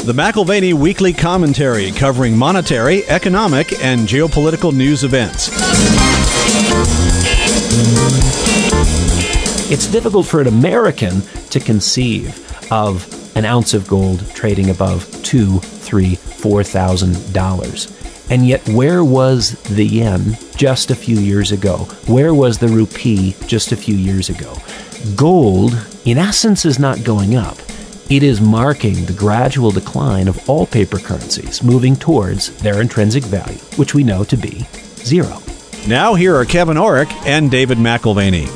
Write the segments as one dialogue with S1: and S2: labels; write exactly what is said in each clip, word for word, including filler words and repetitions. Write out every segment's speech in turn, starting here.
S1: The McAlvany Weekly Commentary, covering monetary, economic, and geopolitical news events.
S2: It's difficult for an American to conceive of an ounce of gold trading above two, three, four thousand dollars. And yet, where was the yen just a few years ago? Where was the rupee just a few years ago? Gold, in essence, is not going up. It is marking the gradual decline of all paper currencies, moving towards their intrinsic value, which we know to be zero.
S1: Now here are Kevin Orrick and David McAlvany.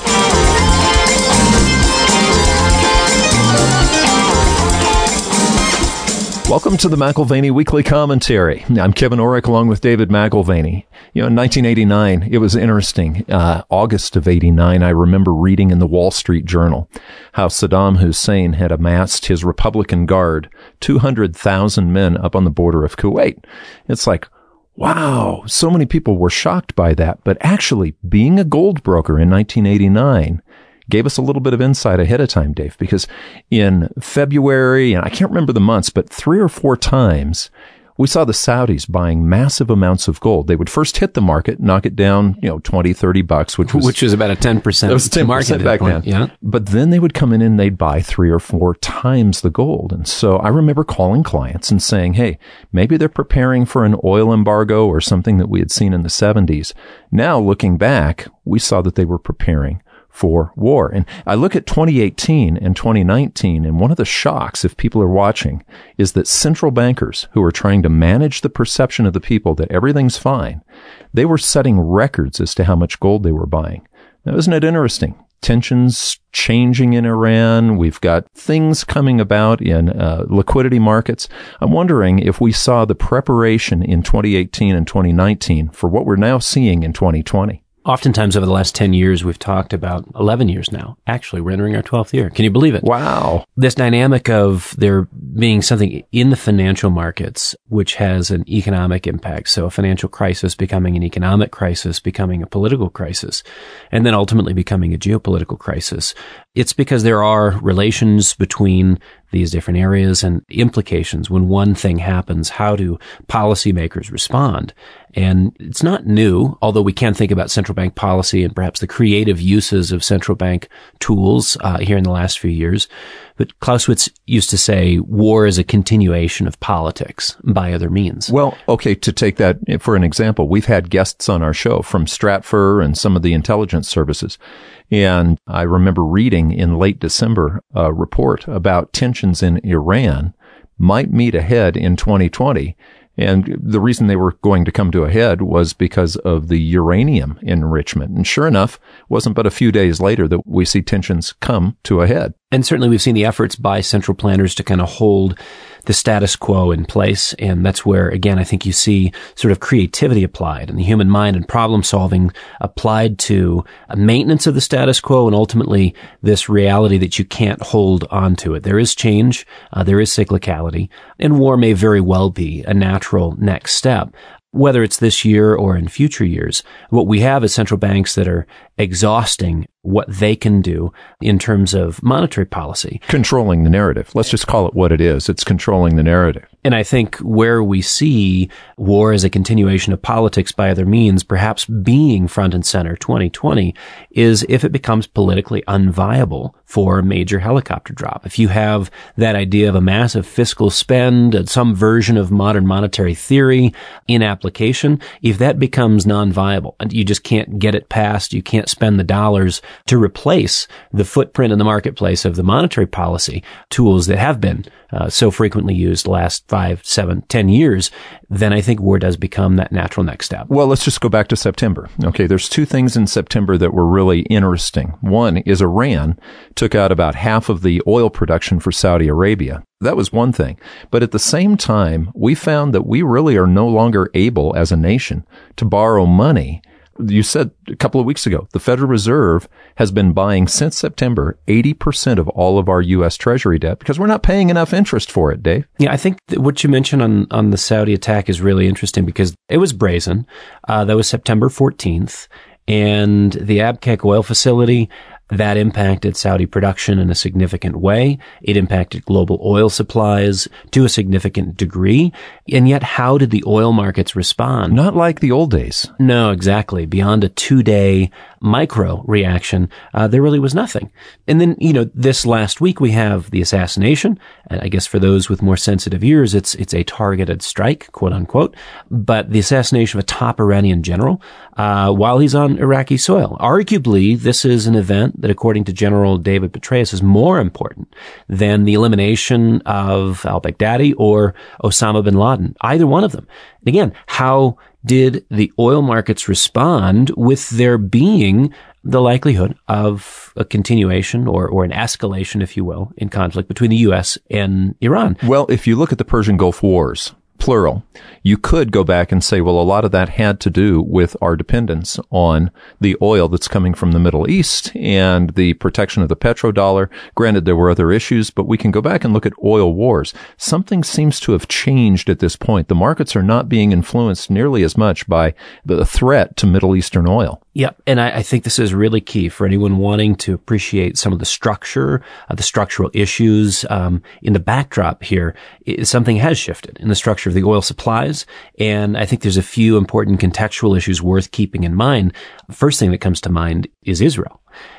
S3: Welcome to the McAlvany Weekly Commentary. I'm Kevin Orrick along with David McAlvany. You know, in nineteen eighty-nine, it was interesting. Uh, August of eighty-nine, I remember reading in the Wall Street Journal how Saddam Hussein had amassed his Republican Guard, two hundred thousand men up on the border of Kuwait. It's like, wow, so many people were shocked by that. But actually, being a gold broker in nineteen eighty-nine gave us a little bit of insight ahead of time, Dave, because in February, and I can't remember the months, but three or four times, we saw the Saudis buying massive amounts of gold. They would first hit the market, knock it down, you know, twenty, thirty bucks, which was...
S2: Which was about a ten percent,
S3: it was ten percent
S2: market
S3: back then.
S2: Yeah.
S3: But then they would come in and they'd buy three or four times the gold. And so I remember calling clients and saying, hey, maybe they're preparing for an oil embargo or something that we had seen in the seventies. Now, looking back, we saw that they were preparing for war. And I look at twenty eighteen and twenty nineteen, and one of the shocks, if people are watching, is that central bankers who are trying to manage the perception of the people that everything's fine, they were setting records as to how much gold they were buying. Now, isn't it interesting? Tensions changing in Iran. We've got things coming about in uh, liquidity markets. I'm wondering if we saw the preparation in twenty eighteen and twenty nineteen for what we're now seeing in twenty twenty.
S2: Oftentimes over the last ten years, we've talked about eleven years now. Actually, we're entering our twelfth year. Can you believe it?
S3: Wow.
S2: This dynamic of there being something in the financial markets which has an economic impact. So a financial crisis becoming an economic crisis, becoming a political crisis, and then ultimately becoming a geopolitical crisis. It's because there are relations between these different areas and implications. When one thing happens, how do policymakers respond? And it's not new, although we can think about central bank policy and perhaps the creative uses of central bank tools uh, here in the last few years. But Clausewitz used to say war is a continuation of politics by other means.
S3: Well, okay, to take that for an example, we've had guests on our show from Stratfor and some of the intelligence services. And I remember reading in late December a report about tensions in Iran might meet a head in twenty twenty. And the reason they were going to come to a head was because of the uranium enrichment. And sure enough, it wasn't but a few days later that we see tensions come to a head.
S2: And certainly we've seen the efforts by central planners to kind of hold the status quo in place. And that's where, again, I think you see sort of creativity applied and the human mind and problem solving applied to a maintenance of the status quo and ultimately this reality that you can't hold on to it. There is change. Uh, there is cyclicality, and war may very well be a natural next step. Whether it's this year or in future years, what we have is central banks that are exhausting what they can do in terms of monetary policy.
S3: Controlling the narrative. Let's just call it what it is. It's controlling the narrative.
S2: And I think where we see war as a continuation of politics by other means, perhaps being front and center twenty twenty, is if it becomes politically unviable for a major helicopter drop. If you have that idea of a massive fiscal spend and some version of modern monetary theory in application, if that becomes non-viable and you just can't get it passed, you can't spend the dollars to replace the footprint in the marketplace of the monetary policy tools that have been uh, so frequently used the last five, seven, ten years, then I think war does become that natural next step.
S3: Well, let's just go back to September. Okay, there's two things in September that were really interesting. One is Iran took out about half of the oil production for Saudi Arabia. That was one thing. But at the same time, we found that we really are no longer able as a nation to borrow money. You said a couple of weeks ago, the Federal Reserve has been buying since September eighty percent of all of our U S Treasury debt because we're not paying enough interest for it, Dave.
S2: Yeah, I think that what you mentioned on, on the Saudi attack is really interesting because it was brazen. Uh, that was September fourteenth. And the Abqaiq oil facility, That impacted Saudi production in a significant way. It impacted global oil supplies to a significant degree. And yet, how did the oil markets respond?
S3: Not like the old days.
S2: No, exactly. Beyond a two-day micro reaction, uh, there really was nothing. And then, you know, this last week we have the assassination. And I guess for those with more sensitive ears, it's it's a targeted strike, quote unquote. But the assassination of a top Iranian general uh, while he's on Iraqi soil. Arguably, this is an event that, according to General David Petraeus, is more important than the elimination of al-Baghdadi or Osama bin Laden, either one of them. And again, how did the oil markets respond with there being the likelihood of a continuation or, or an escalation, if you will, in conflict between the U S and Iran?
S3: Well, if you look at the Persian Gulf Wars, plural, you could go back and say, well, a lot of that had to do with our dependence on the oil that's coming from the Middle East and the protection of the petrodollar. Granted, there were other issues, but we can go back and look at oil wars. Something seems to have changed at this point. The markets are not being influenced nearly as much by the threat to Middle Eastern oil.
S2: Yeah, and I, I think this is really key for anyone wanting to appreciate some of the structure, uh, the structural issues um, in the backdrop here. It, something has shifted in the structure of the oil supplies, and I think there's a few important contextual issues worth keeping in mind. First thing that comes to mind is Israel.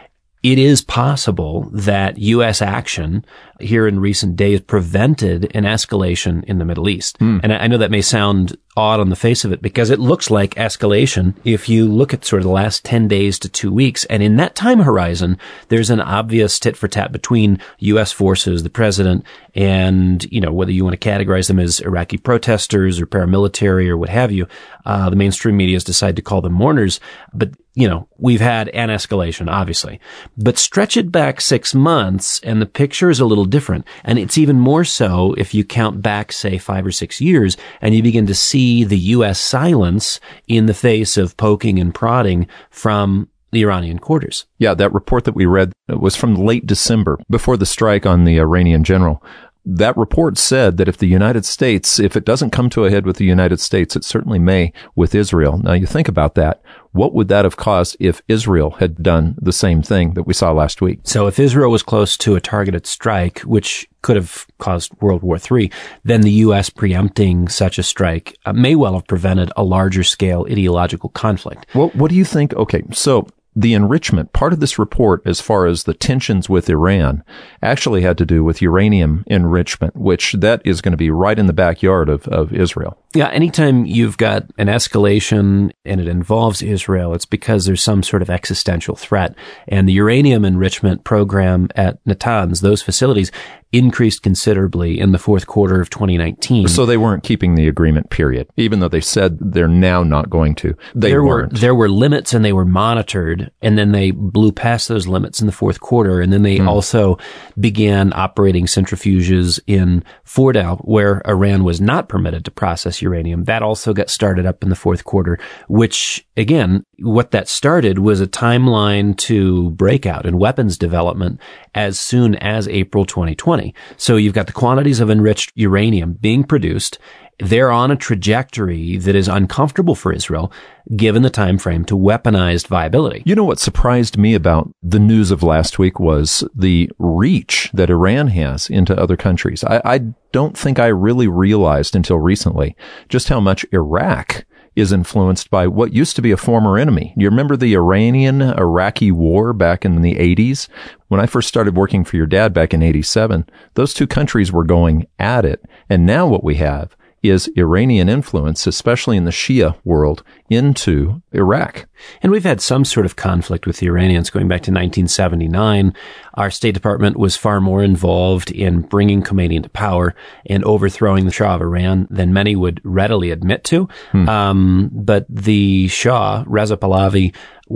S2: It is possible that U S action here in recent days prevented an escalation in the Middle East. Mm. And I know that may sound odd on the face of it because it looks like escalation if you look at sort of the last ten days to two weeks. And in that time horizon, there's an obvious tit for tat between U S forces, the president, and, you know, whether you want to categorize them as Iraqi protesters or paramilitary or what have you. Uh, the mainstream media has decided to call them mourners. But, you know, we've had an escalation, obviously. But stretch it back six months and the picture is a little different. And it's even more so if you count back, say, five or six years and you begin to see the U S silence in the face of poking and prodding from the Iranian quarters.
S3: Yeah, that report that we read was from late December, before the strike on the Iranian general. That report said that if the United States, if it doesn't come to a head with the United States, it certainly may with Israel. Now, you think about that. What would that have caused if Israel had done the same thing that we saw last week?
S2: So if Israel was close to a targeted strike, which could have caused World War Three, then the U S preempting such a strike uh, may well have prevented a larger scale ideological conflict.
S3: Well, what do you think? Okay, so the enrichment, part of this report, as far as the tensions with Iran, actually had to do with uranium enrichment, which that is going to be right in the backyard of, of Israel.
S2: Yeah, anytime you've got an escalation and it involves Israel, it's because there's some sort of existential threat. And the uranium enrichment program at Natanz, those facilities, increased considerably in the fourth quarter of twenty nineteen.
S3: So they weren't keeping the agreement, period, even though they said they're now not going to. They
S2: there
S3: weren't.
S2: Were, there were limits and they were monitored, and then they blew past those limits in the fourth quarter, and then they mm. also began operating centrifuges in Fordow, where Iran was not permitted to process uranium. That also got started up in the fourth quarter, which, again, what that started was a timeline to breakout in weapons development as soon as April twenty twenty. So you've got the quantities of enriched uranium being produced. They're on a trajectory that is uncomfortable for Israel, given the time frame to weaponized viability.
S3: You know what surprised me about the news of last week was the reach that Iran has into other countries. I, I don't think I really realized until recently just how much Iraq is influenced by what used to be a former enemy. You remember the Iranian-Iraqi war back in the eighties? When I first started working for your dad back in eighty-seven, those two countries were going at it. And now what we have is Iranian influence, especially in the Shia world, into Iraq.
S2: And we've had some sort of conflict with the Iranians going back to nineteen seventy-nine. Our State Department was far more involved in bringing Khomeini into power and overthrowing the Shah of Iran than many would readily admit to. Hmm. Um, but the Shah, Reza Pahlavi,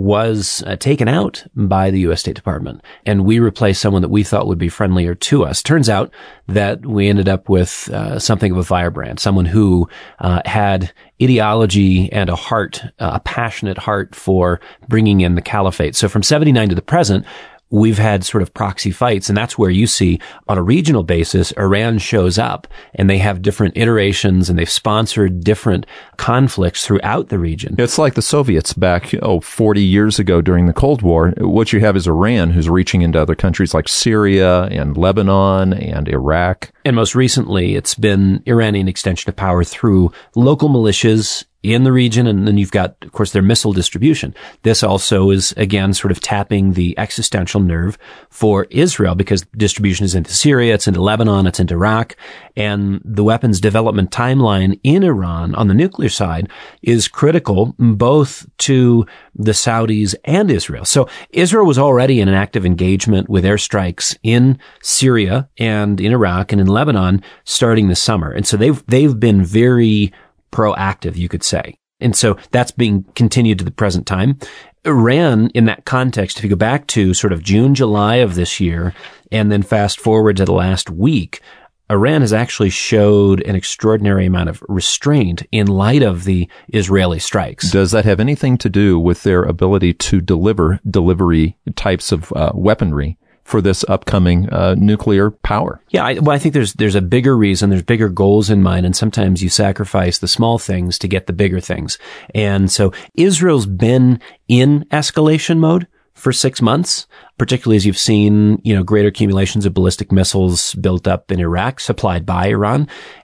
S2: was uh, taken out by the U S State Department, and we replaced someone that we thought would be friendlier to us. Turns out that we ended up with uh, something of a firebrand, someone who uh, had ideology and a heart, uh, a passionate heart for bringing in the caliphate. So from seventy-nine to the present, we've had sort of proxy fights. And that's where you see on a regional basis, Iran shows up and they have different iterations and they've sponsored different conflicts throughout the region.
S3: It's like the Soviets back, oh, forty years ago during the Cold War. What you have is Iran who's reaching into other countries like Syria and Lebanon and Iraq.
S2: And most recently, it's been Iranian extension of power through local militias in the region, and then you've got, of course, their missile distribution. This also is, again, sort of tapping the existential nerve for Israel because distribution is into Syria, it's into Lebanon, it's into Iraq, and the weapons development timeline in Iran on the nuclear side is critical both to the Saudis and Israel. So Israel was already in an active engagement with airstrikes in Syria and in Iraq and in Lebanon starting this summer. And so they've, they've been very proactive, you could say. And so that's being continued to the present time. Iran, in that context, if you go back to sort of June, July of this year, and then fast forward to the last week, Iran has actually showed an extraordinary amount of restraint in light of the Israeli strikes.
S3: Does that have anything to do with their ability to deliver delivery types of uh, weaponry for this upcoming uh, nuclear power?
S2: Yeah, I, well, I think there's there's a bigger reason, there's bigger goals in mind, and sometimes you sacrifice the small things to get the bigger things. And so Israel's been in escalation mode for six months, particularly as you've seen, you know, greater accumulations of ballistic missiles built up in Iraq, supplied by Iran.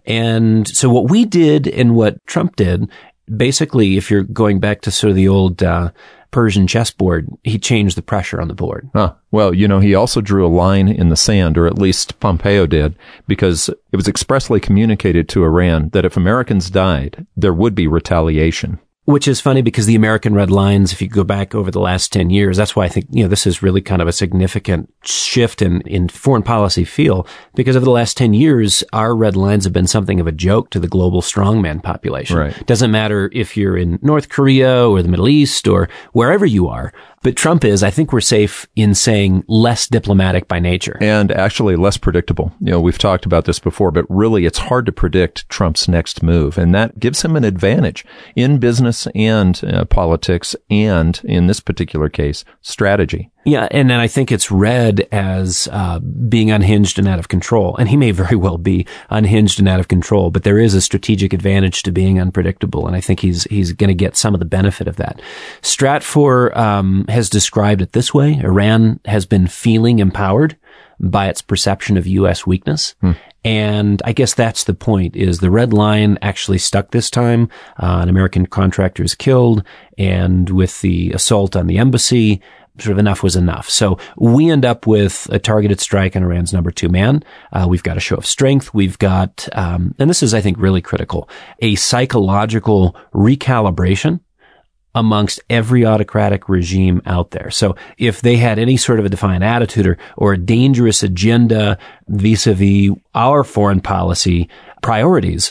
S2: And so what we did and what Trump did, basically, if you're going back to sort of the old uh, Persian chessboard, he changed the pressure on the board.
S3: Huh. Well, you know, he also drew a line in the sand, or at least Pompeo did, because it was expressly communicated to Iran that if Americans died, there would be retaliation.
S2: Which is funny because the American red lines, if you go back over the last ten years, that's why I think, you know, this is really kind of a significant shift in, in foreign policy feel, because over the last ten years, our red lines have been something of a joke to the global strongman population.
S3: Right.
S2: Doesn't matter if you're in North Korea or the Middle East or wherever you are. But Trump is, I think we're safe in saying, less diplomatic by nature.
S3: And actually less predictable. You know, we've talked about this before, but really it's hard to predict Trump's next move. And that gives him an advantage in business and uh, politics and, in this particular case, strategy.
S2: Yeah, and then I think it's read as uh being unhinged and out of control. And he may very well be unhinged and out of control, but there is a strategic advantage to being unpredictable. And I think he's he's going to get some of the benefit of that. Stratfor um has described it this way. Iran has been feeling empowered by its perception of U S weakness. Hmm. And I guess that's the point, is the red line actually stuck this time. Uh, an American contractor is killed, and with the assault on the embassy, sort of enough was enough. So we end up with a targeted strike on Iran's number two man. Uh, we've got a show of strength. We've got, um, and this is, I think, really critical, a psychological recalibration amongst every autocratic regime out there. So if they had any sort of a defiant attitude or, or a dangerous agenda vis-a-vis our foreign policy priorities,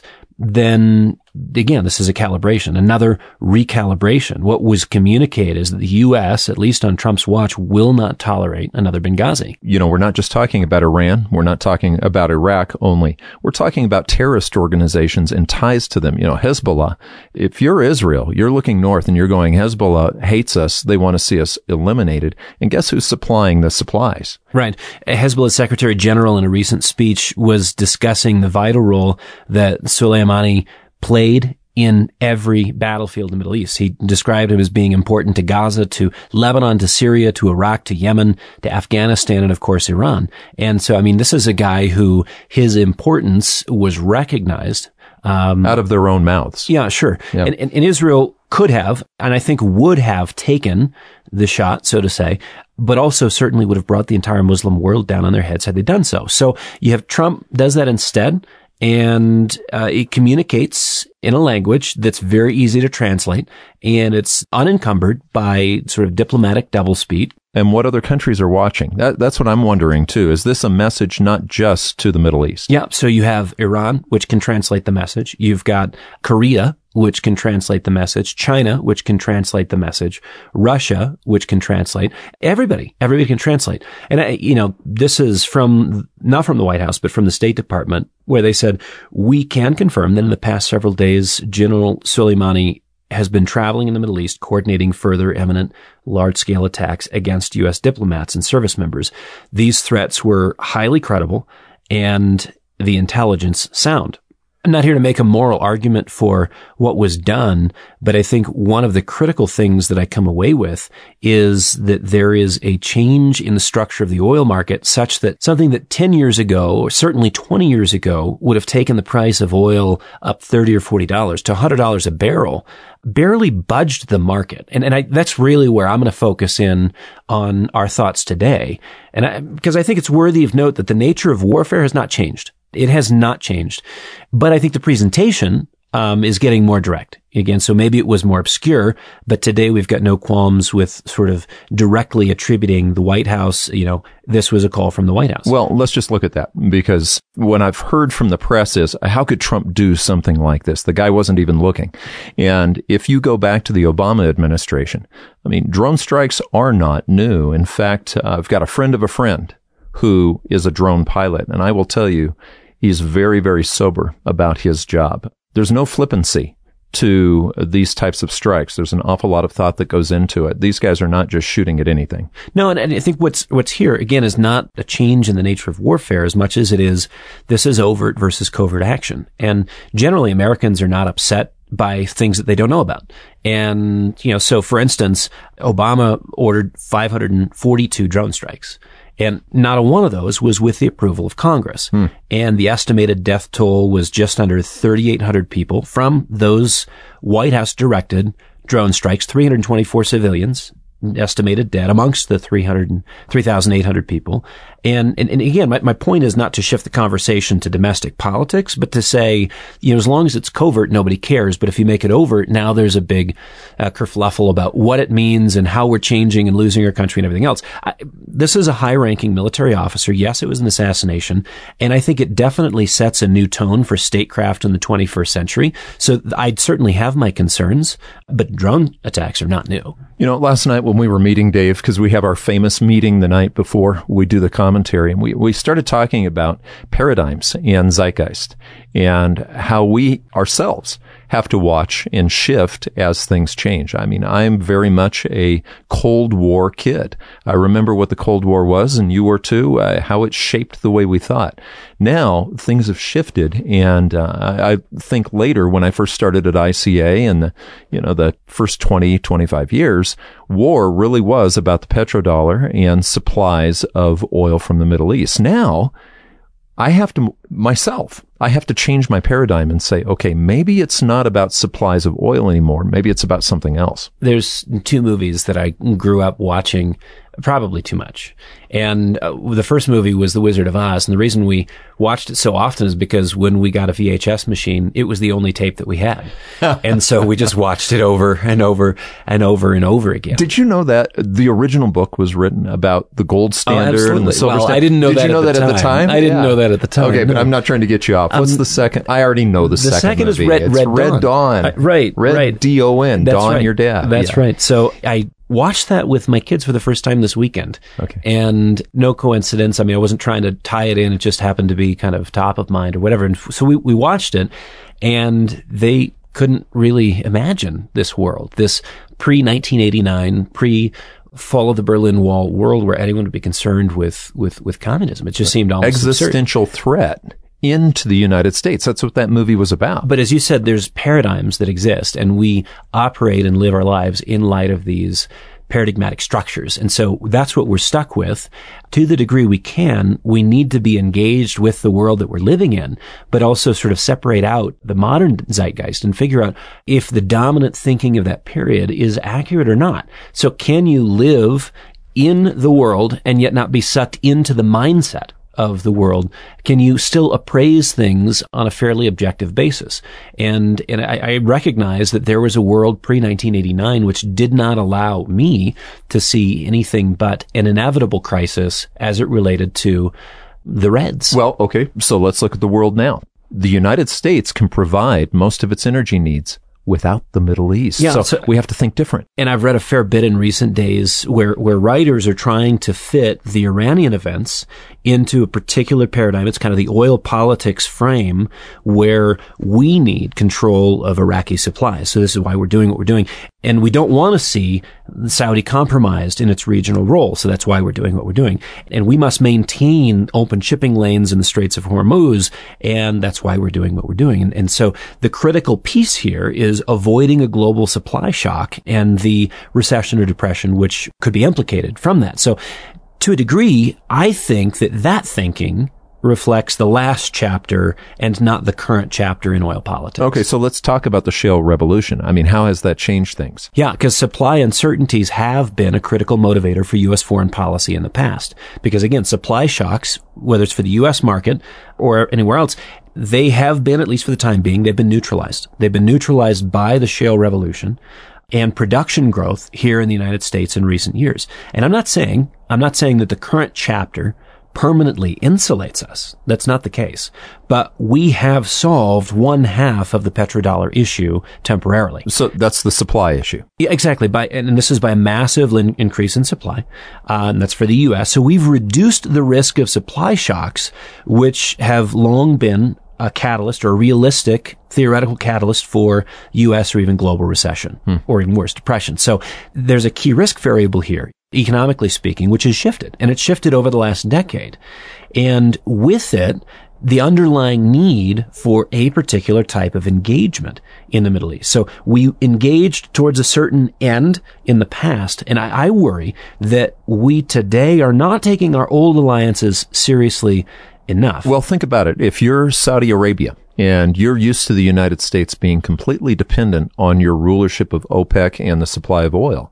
S2: then again, this is a calibration, another recalibration. What was communicated is that the U S, at least on Trump's watch, will not tolerate another Benghazi.
S3: You know, we're not just talking about Iran. We're not talking about Iraq only. We're talking about terrorist organizations and ties to them. You know, Hezbollah. If you're Israel, you're looking north and you're going, Hezbollah hates us. They want to see us eliminated. And guess who's supplying the supplies?
S2: Right. Hezbollah's Secretary General in a recent speech was discussing the vital role that Soleimani played in every battlefield in the Middle East. He described him as being important to Gaza, to Lebanon, to Syria, to Iraq, to Yemen, to Afghanistan, and of course Iran. And so, I mean, this is a guy who his importance was recognized.
S3: Um, Out of their own mouths.
S2: Yeah, sure.
S3: Yep.
S2: And, and, and Israel could have, and I think would have taken the shot, so to say, but also certainly would have brought the entire Muslim world down on their heads had they done so. So you have Trump does that instead. And uh, it communicates in a language that's very easy to translate, and it's unencumbered by sort of diplomatic doublespeak.
S3: And what other countries are watching? That, that's what I'm wondering, too. Is this a message not just to the Middle East?
S2: Yeah. So you have Iran, which can translate the message. You've got Korea, which can translate the message. China, which can translate the message. Russia, which can translate. Everybody, everybody can translate. And, I, you know, this is from, not from the White House, but from the State Department, where they said, we can confirm that in the past several days, General Soleimani has been traveling in the Middle East, coordinating further imminent large-scale attacks against U S diplomats and service members. These threats were highly credible and the intelligence sound. I'm not here to make a moral argument for what was done, but I think one of the critical things that I come away with is that there is a change in the structure of the oil market such that something that ten years ago, or certainly twenty years ago, would have taken the price of oil up thirty or forty dollars to one hundred dollars a barrel, barely budged the market. And, and I, that's really where I'm going to focus in on our thoughts today. And I, because I think it's worthy of note that the nature of warfare has not changed. It has not changed. But I think the presentation um, is getting more direct. Again, so maybe it was more obscure, but today we've got no qualms with sort of directly attributing the White House, you know, this was a call from the White House.
S3: Well, let's just look at that, because what I've heard from the press is, how could Trump do something like this? The guy wasn't even looking. And if you go back to the Obama administration, I mean, drone strikes are not new. In fact, uh, I've got a friend of a friend who is a drone pilot, and I will tell you, he's very, very sober about his job. There's no flippancy to these types of strikes. There's an awful lot of thought that goes into it. These guys are not just shooting at anything.
S2: No, and, and I think what's what's here, again, is not a change in the nature of warfare as much as it is, this is overt versus covert action. And generally, Americans are not upset by things that they don't know about. And, you know, so for instance, Obama ordered five hundred forty-two drone strikes. And not a one of those was with the approval of Congress. Hmm. And the estimated death toll was just under thirty-eight hundred people from those White House directed drone strikes, three hundred twenty-four civilians estimated dead amongst the three hundred, three thousand eight hundred people. And, and, and again, my, my point is not to shift the conversation to domestic politics, but to say, you know, as long as it's covert, nobody cares. But if you make it overt, now there's a big uh, kerfluffle about what it means and how we're changing and losing our country and everything else. I, this is a high-ranking military officer. Yes, it was an assassination. And I think it definitely sets a new tone for statecraft in the twenty-first century. So I'd certainly have my concerns, but drone attacks are not new.
S3: You know, last night when we were meeting, Dave, because we have our famous meeting the night before we do the commentary, and we, we started talking about paradigms and zeitgeist and how we ourselves have to watch and shift as things change. I mean, I'm very much a Cold War kid. I remember what the Cold War was, and you were too, uh, how it shaped the way we thought. Now, things have shifted, and uh, I think later, when I first started at I C A in the, you know, the first twenty, twenty-five years, war really was about the petrodollar and supplies of oil from the Middle East. Now, I have to, myself, I have to change my paradigm and say, okay, maybe it's not about supplies of oil anymore. Maybe it's about something else.
S2: There's two movies that I grew up watching, probably too much. And uh, the first movie was The Wizard of Oz. And the reason we watched it so often is because when we got a V H S machine, it was the only tape that we had. And so we just watched it over and over and over and over again.
S3: Did you know that the original book was written about the gold standard
S2: oh,
S3: and the silver
S2: well,
S3: standard?
S2: I didn't know
S3: Did
S2: that,
S3: you know
S2: at,
S3: that
S2: the
S3: at the time?
S2: I didn't
S3: yeah.
S2: know that at the time.
S3: Okay,
S2: no.
S3: but I'm not trying to get you off. What's
S2: um,
S3: the second? I already know the,
S2: the
S3: second
S2: second
S3: movie.
S2: is Red,
S3: it's
S2: Red,
S3: Red Dawn.
S2: Dawn. Uh, right,
S3: Red
S2: right.
S3: D O N.
S2: That's
S3: Dawn,
S2: right.
S3: your dad.
S2: That's
S3: yeah.
S2: right. So I watched that with my kids for the first time this weekend.
S3: Okay.
S2: And no coincidence. I mean, I wasn't trying to tie it in. It just happened to be kind of top of mind or whatever. And so we, we watched it, and they couldn't really imagine this world, this pre nineteen eighty-nine, pre fall of the Berlin Wall world where anyone would be concerned with, with, with communism. It just seemed almost
S3: existential
S2: absurd.
S3: Threat into the United States. That's what that movie was about.
S2: But as you said, there's paradigms that exist, and we operate and live our lives in light of these paradigmatic structures. And so that's what we're stuck with. To the degree we can, we need to be engaged with the world that we're living in, but also sort of separate out the modern zeitgeist and figure out if the dominant thinking of that period is accurate or not. So can you live in the world and yet not be sucked into the mindset of the world? Can you still appraise things on a fairly objective basis? And and I, I recognize that there was a world pre nineteen eighty-nine which did not allow me to see anything but an inevitable crisis as it related to the Reds.
S3: Well, okay, so let's look at the world now. The United States can provide most of its energy needs without the Middle East.
S2: Yeah,
S3: so,
S2: so
S3: we have to think different.
S2: And I've read a fair bit in recent days where, where writers are trying to fit the Iranian events into a particular paradigm. It's kind of the oil politics frame where we need control of Iraqi supplies. So this is why we're doing what we're doing. And we don't want to see Saudi compromised in its regional role. So that's why we're doing what we're doing. And we must maintain open shipping lanes in the Straits of Hormuz. And that's why we're doing what we're doing. And, and so the critical piece here is avoiding a global supply shock and the recession or depression, which could be implicated from that. So to a degree, I think that that thinking reflects the last chapter and not the current chapter in oil politics.
S3: Okay, so let's talk about the shale revolution. I mean, how has that changed things?
S2: Yeah, because supply uncertainties have been a critical motivator for U S foreign policy in the past. Because again, supply shocks, whether it's for the U S market or anywhere else, they have been, at least for the time being, they've been neutralized. They've been neutralized by the shale revolution and production growth here in the United States in recent years. And I'm not saying, I'm not saying that the current chapter permanently insulates us. That's not the case. But we have solved one half of the petrodollar issue temporarily.
S3: So that's the supply issue.
S2: Yeah, exactly. By, and this is by a massive in, increase in supply. Uh, and that's for the U S. So we've reduced the risk of supply shocks, which have long been a catalyst or a realistic theoretical catalyst for U S or even global recession hmm. or even worse, depression. So there's a key risk variable here, economically speaking, which has shifted, and it's shifted over the last decade. And with it, the underlying need for a particular type of engagement in the Middle East. So we engaged towards a certain end in the past, and I, I worry that we today are not taking our old alliances seriously enough.
S3: Well, think about it. If you're Saudi Arabia and you're used to the United States being completely dependent on your rulership of OPEC and the supply of oil,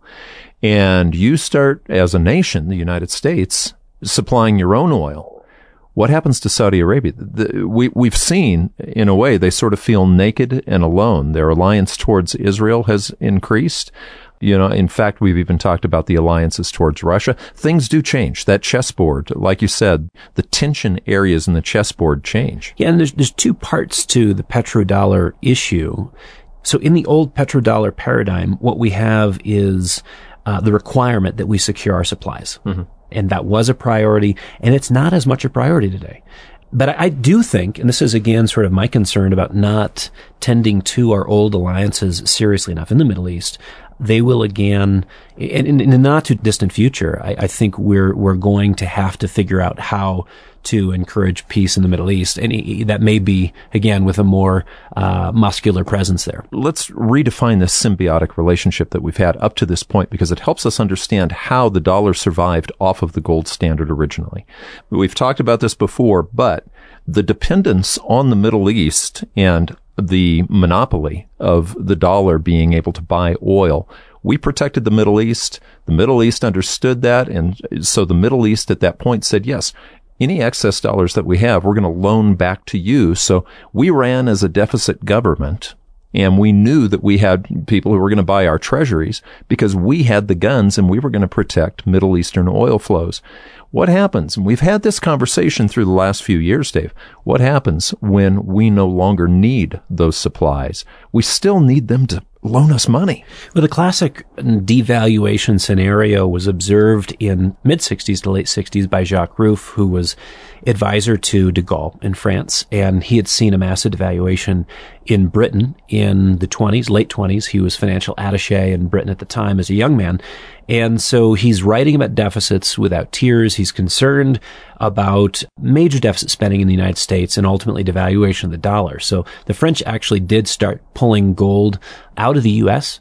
S3: and you start as a nation, the United States, supplying your own oil, what happens to Saudi Arabia? The, we, we've seen, in a way, they sort of feel naked and alone. Their alliance towards Israel has increased. You know, in fact, we've even talked about the alliances towards Russia. Things do change. That chessboard, like you said, the tension areas in the chessboard change.
S2: Yeah, and there's, there's two parts to the petrodollar issue. So in the old petrodollar paradigm, what we have is uh, the requirement that we secure our supplies. Mm-hmm. And that was a priority, and it's not as much a priority today. But I, I do think, and this is again sort of my concern about not tending to our old alliances seriously enough in the Middle East, they will again, in, in, in the not too distant future, I, I think we're we're going to have to figure out how to encourage peace in the Middle East, and that may be again with a more uh, muscular presence there.
S3: Let's redefine this symbiotic relationship that we've had up to this point, because it helps us understand how the dollar survived off of the gold standard originally. We've talked about this before, but the dependence on the Middle East and the monopoly of the dollar being able to buy oil, we protected the Middle East. The Middle East understood that. And so the Middle East at that point said, yes, any excess dollars that we have, we're going to loan back to you. So we ran as a deficit government, and we knew that we had people who were going to buy our treasuries because we had the guns and we were going to protect Middle Eastern oil flows. What happens? And we've had this conversation through the last few years, Dave. What happens when we no longer need those supplies? We still need them to loan us money.
S2: Well, the classic devaluation scenario was observed in mid-sixties to late sixties by Jacques Rueff, who was advisor to de Gaulle in France, and he had seen a massive devaluation in Britain in the twenties, late twenties. He was financial attaché in Britain at the time as a young man. And so he's writing about deficits without tears. He's concerned about major deficit spending in the United States and ultimately devaluation of the dollar. So the French actually did start pulling gold out of the U S,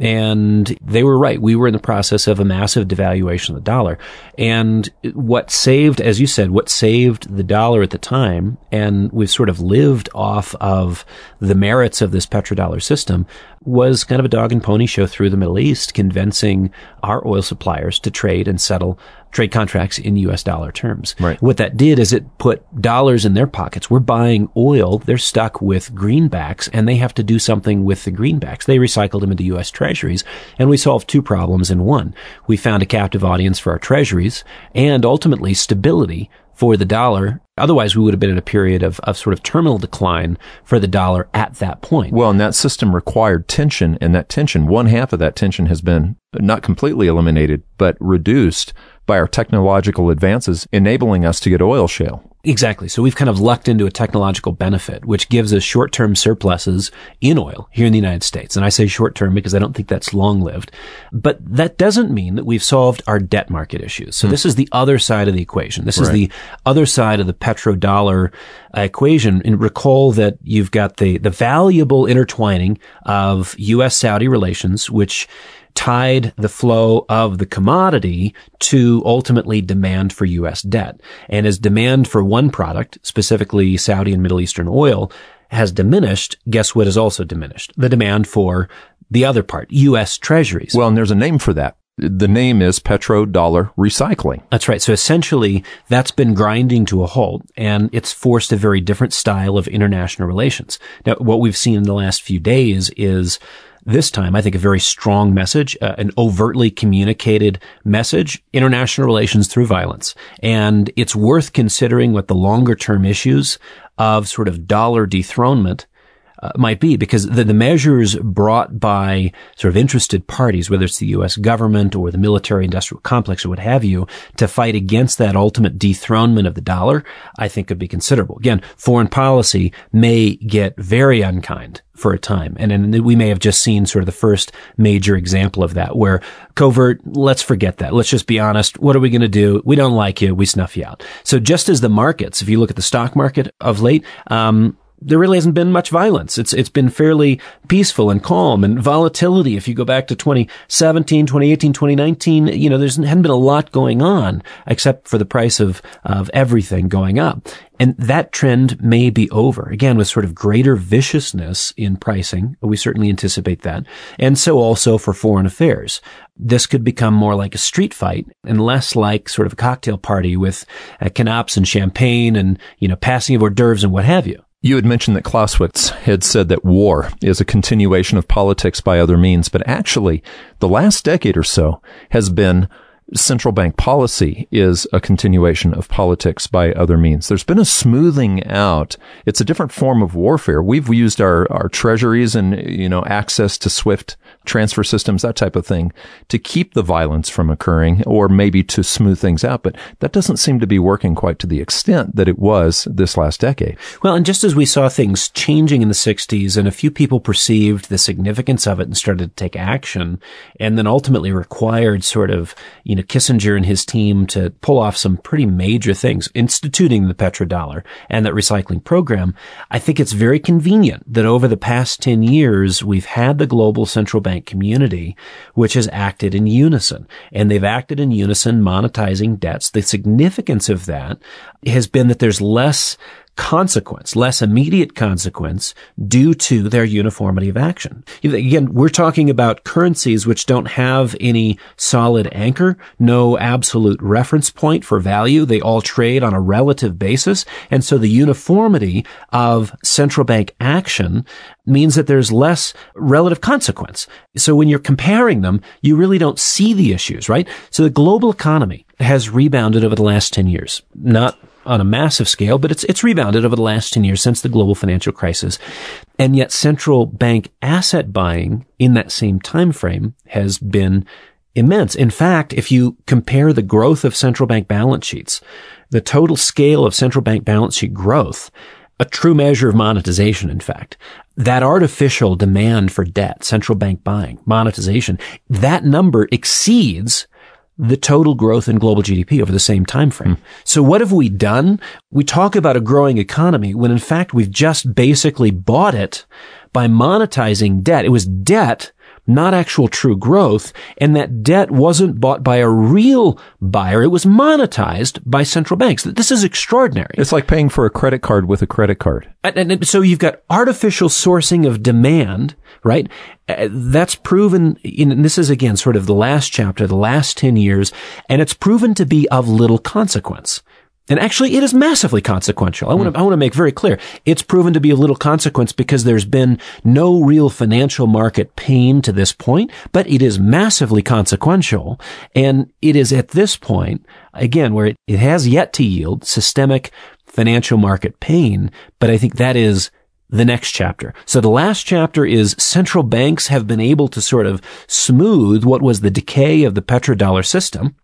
S2: and they were right. We were in the process of a massive devaluation of the dollar. And what saved, as you said, what saved the dollar at the time, and we've sort of lived off of the merits of this petrodollar system, was kind of a dog and pony show through the Middle East, convincing our oil suppliers to trade and settle trade contracts in U S dollar terms.
S3: Right.
S2: What that did is it put dollars in their pockets. We're buying oil. They're stuck with greenbacks, and they have to do something with the greenbacks. They recycled them into U S treasuries, and we solved two problems in one. We found a captive audience for our treasuries and ultimately stability for the dollar Otherwise, we would have been in a period of, of sort of terminal decline for the dollar at that point.
S3: Well, and that system required tension, and that tension, one half of that tension has been not completely eliminated, but reduced by our technological advances, enabling us to get oil shale.
S2: Exactly. So we've kind of lucked into a technological benefit, which gives us short-term surpluses in oil here in the United States. And I say short-term because I don't think that's long-lived. But that doesn't mean that we've solved our debt market issues. So mm. this is the other side of the equation. This right. is the other side of the petrodollar uh, equation. And recall that you've got the, the valuable intertwining of U S Saudi relations, which tied the flow of the commodity to ultimately demand for U S debt. And as demand for one product, specifically Saudi and Middle Eastern oil, has diminished, guess what has also diminished? The demand for the other part, U S Treasuries.
S3: Well, and there's a name for that. The name is petrodollar recycling.
S2: That's right. So essentially, that's been grinding to a halt, and it's forced a very different style of international relations. Now, what we've seen in the last few days is this time, I think, a very strong message, uh, an overtly communicated message, international relations through violence. And it's worth considering what the longer term issues of sort of dollar dethronement Uh, might be, because the, the measures brought by sort of interested parties, whether it's the U S government or the military industrial complex or what have you, to fight against that ultimate dethronement of the dollar, I think could be considerable. Again, foreign policy may get very unkind for a time. And, and we may have just seen sort of the first major example of that, where covert, let's forget that. Let's just be honest. What are we going to do? We don't like you. We snuff you out. So just as the markets, if you look at the stock market of late, um, there really hasn't been much violence. It's, it's been fairly peaceful and calm, and volatility. If you go back to twenty seventeen, twenty eighteen, twenty nineteen, you know, there's hadn't been a lot going on except for the price of, of everything going up. And that trend may be over, again, with sort of greater viciousness in pricing. We certainly anticipate that. And so also for foreign affairs. This could become more like a street fight and less like sort of a cocktail party with uh, canapes and champagne and, you know, passing of hors d'oeuvres and what have you.
S3: You had mentioned that Clausewitz had said that war is a continuation of politics by other means, but actually the last decade or so has been central bank policy is a continuation of politics by other means. There's been a smoothing out. It's a different form of warfare. We've used our, our treasuries and, you know, access to SWIFT transfer systems, that type of thing, to keep the violence from occurring or maybe to smooth things out. But that doesn't seem to be working quite to the extent that it was this last decade.
S2: Well, and just as we saw things changing in the sixties and a few people perceived the significance of it and started to take action, and then ultimately required sort of, you know, Kissinger and his team to pull off some pretty major things, instituting the petrodollar and that recycling program, I think it's very convenient that over the past ten years, we've had the global central bank community, which has acted in unison. And they've acted in unison monetizing debts. The significance of that has been that there's less consequence, less immediate consequence due to their uniformity of action. Again, we're talking about currencies which don't have any solid anchor, no absolute reference point for value. They all trade on a relative basis. And so the uniformity of central bank action means that there's less relative consequence. So when you're comparing them, you really don't see the issues, right? So the global economy has rebounded over the last ten years. Not on a massive scale, but it's it's rebounded over the last ten years since the global financial crisis. And yet central bank asset buying in that same time frame has been immense. In fact, if you compare the growth of central bank balance sheets, the total scale of central bank balance sheet growth, a true measure of monetization, in fact, that artificial demand for debt, central bank buying, monetization, that number exceeds the total growth in global G D P over the same time frame. Mm. So what have we done? We talk about a growing economy when in fact we've just basically bought it by monetizing debt. It was debt, not actual true growth, and that debt wasn't bought by a real buyer. It was monetized by central banks. This is extraordinary.
S3: It's like paying for a credit card with a credit card.
S2: And, and so you've got artificial sourcing of demand, right? Uh, that's proven, in, and this is again sort of the last chapter, the last ten years, and it's proven to be of little consequence. And actually, it is massively consequential. I want to, I want to make very clear. It's proven to be of little consequence because there's been no real financial market pain to this point, but it is massively consequential. And it is at this point, again, where it, it has yet to yield systemic financial market pain, but I think that is the next chapter. So the last chapter is central banks have been able to sort of smooth what was the decay of the petrodollar system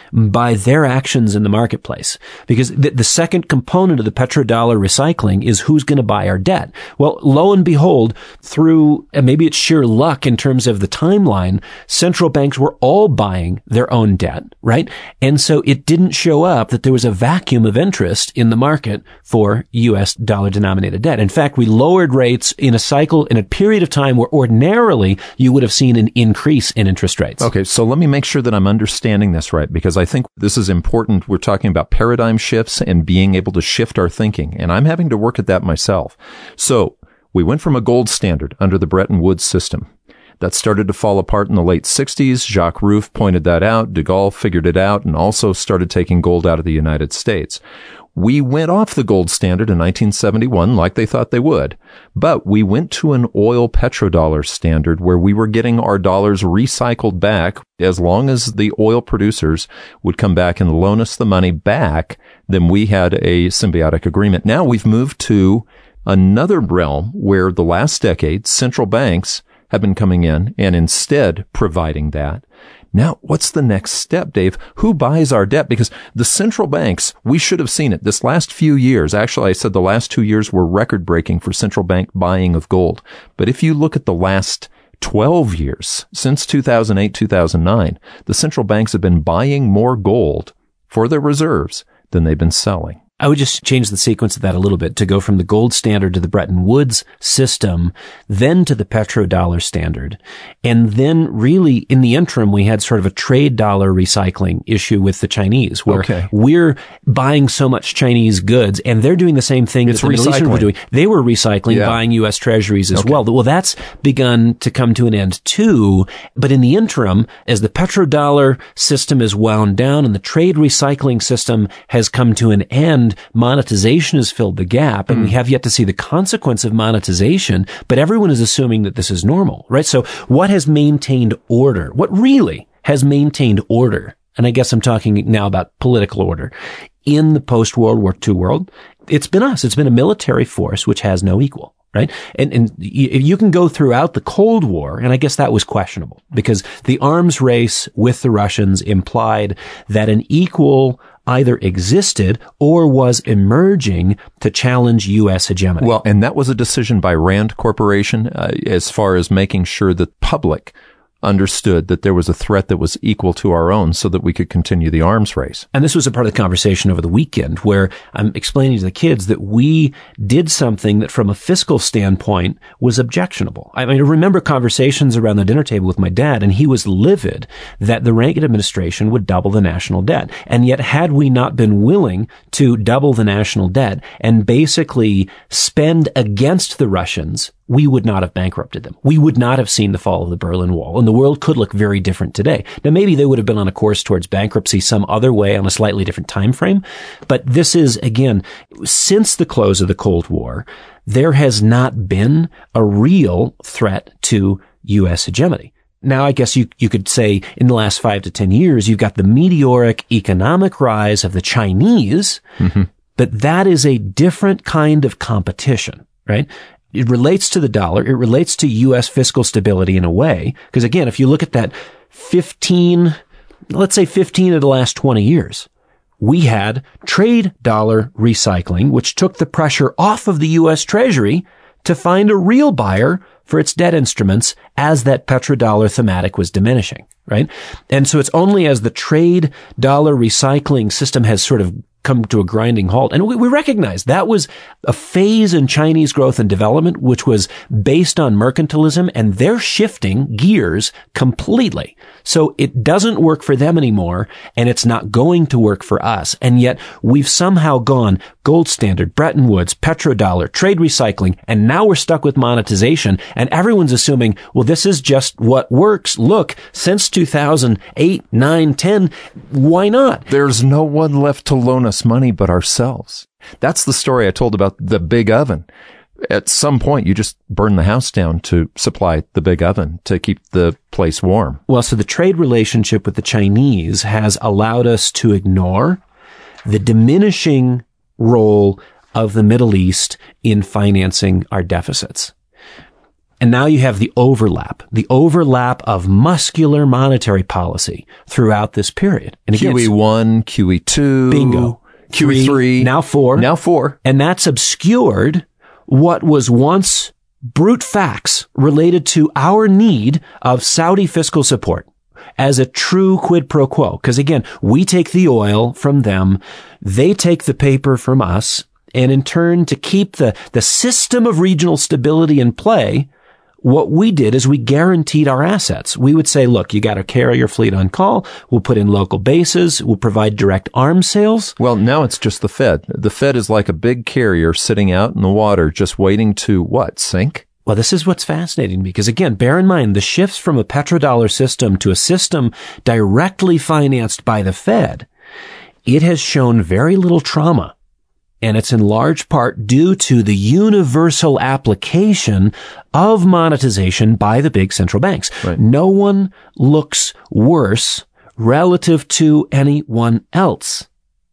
S2: by their actions in the marketplace. Because the, the second component of the petrodollar recycling is who's going to buy our debt. Well, lo and behold, through, and maybe it's sheer luck in terms of the timeline, central banks were all buying their own debt, right? And so it didn't show up that there was a vacuum of interest in the market for U S dollar denominated debt. In fact, we lowered rates in a cycle, in a period of time where ordinarily you would have seen an increase in interest rates.
S3: Okay, so let me make sure that I'm understanding this right, because I think this is important. We're talking about paradigm shifts and being able to shift our thinking, and I'm having to work at that myself. So we went from a gold standard under the Bretton Woods system. That started to fall apart in the late sixties. Jacques Rueff pointed that out. De Gaulle figured it out and also started taking gold out of the United States. We went off the gold standard in nineteen seventy-one like they thought they would, but we went to an oil petrodollar standard where we were getting our dollars recycled back. As long as the oil producers would come back and loan us the money back, then we had a symbiotic agreement. Now we've moved to another realm where the last decade central banks have been coming in and instead providing that. Now, what's the next step, Dave? Who buys our debt? Because the central banks, we should have seen it. This last few years, actually, I said the last two years were record-breaking for central bank buying of gold. But if you look at the last twelve years, since two thousand eight, two thousand nine, the central banks have been buying more gold for their reserves than they've been selling.
S2: I would just change the sequence of that a little bit to go from the gold standard to the Bretton Woods system, then to the petrodollar standard. And then really in the interim, we had sort of a trade dollar recycling issue with the Chinese where
S3: okay.
S2: we're buying so much Chinese goods and they're doing the same thing
S3: it's
S2: that the Malaysians were doing. They were recycling,
S3: yeah.
S2: buying U S treasuries as
S3: okay.
S2: well. Well, that's begun to come to an end too. But in the interim, as the petrodollar system is wound down and the trade recycling system has come to an end, monetization has filled the gap, and mm. we have yet to see the consequence of monetization, but everyone is assuming that this is normal, right? So what has maintained order? What really has maintained order? And I guess I'm talking now about political order in the post-World War Two world. It's been us. It's been a military force which has no equal. Right? And, and you can go throughout the Cold War, and I guess that was questionable because the arms race with the Russians implied that an equal either existed or was emerging to challenge U S hegemony.
S3: Well, and that was a decision by Rand Corporation uh, as far as making sure that public understood that there was a threat that was equal to our own so that we could continue the arms race.
S2: And this was a part of the conversation over the weekend where I'm explaining to the kids that we did something that from a fiscal standpoint was objectionable. I mean, I remember conversations around the dinner table with my dad, and he was livid that the Reagan administration would double the national debt. And yet, had we not been willing to double the national debt and basically spend against the Russians, we would not have bankrupted them. We would not have seen the fall of the Berlin Wall, and the world could look very different today. Now, maybe they would have been on a course towards bankruptcy some other way on a slightly different time frame, but this is, again, since the close of the Cold War, there has not been a real threat to U S hegemony. Now, I guess you, you could say in the last five to ten years, you've got the meteoric economic rise of the Chinese, mm-hmm. but that is a different kind of competition, right? It relates to the dollar. It relates to U S fiscal stability in a way. Because again, if you look at that fifteen, let's say fifteen of the last twenty years, we had trade dollar recycling, which took the pressure off of the U S Treasury to find a real buyer for its debt instruments as that petrodollar thematic was diminishing, right? And so it's only as the trade dollar recycling system has sort of come to a grinding halt. And we, we recognize that was a phase in Chinese growth and development, which was based on mercantilism, and they're shifting gears completely. So it doesn't work for them anymore, and it's not going to work for us. And yet we've somehow gone gold standard, Bretton Woods, petrodollar, trade recycling, and now we're stuck with monetization. And everyone's assuming, well, this is just what works. Look, since two thousand eight, nine, ten, why not?
S3: There's no one left to loan us money but ourselves. That's the story I told about the big oven. At some point, you just burn the house down to supply the big oven to keep the place warm.
S2: Well, so the trade relationship with the Chinese has allowed us to ignore the diminishing role of the Middle East in financing our deficits. And now you have the overlap, the overlap of muscular monetary policy throughout this period. And again,
S3: Q E one, Q E two.
S2: Bingo.
S3: Q E three.
S2: Now four.
S3: Now four.
S2: And that's obscured what was once brute facts related to our need of Saudi fiscal support as a true quid pro quo. Because again, we take the oil from them, they take the paper from us, and in turn, to keep the, the system of regional stability in play, what we did is we guaranteed our assets. We would say, look, you got to carry your fleet on call. We'll put in local bases. We'll provide direct arms sales.
S3: Well, now it's just the Fed. The Fed is like a big carrier sitting out in the water, just waiting to what? Sink?
S2: Well, this is what's fascinating because, again, bear in mind the shifts from a petrodollar system to a system directly financed by the Fed. It has shown very little trauma. And it's in large part due to the universal application of monetization by the big central banks.
S3: Right.
S2: No one looks worse relative to anyone else.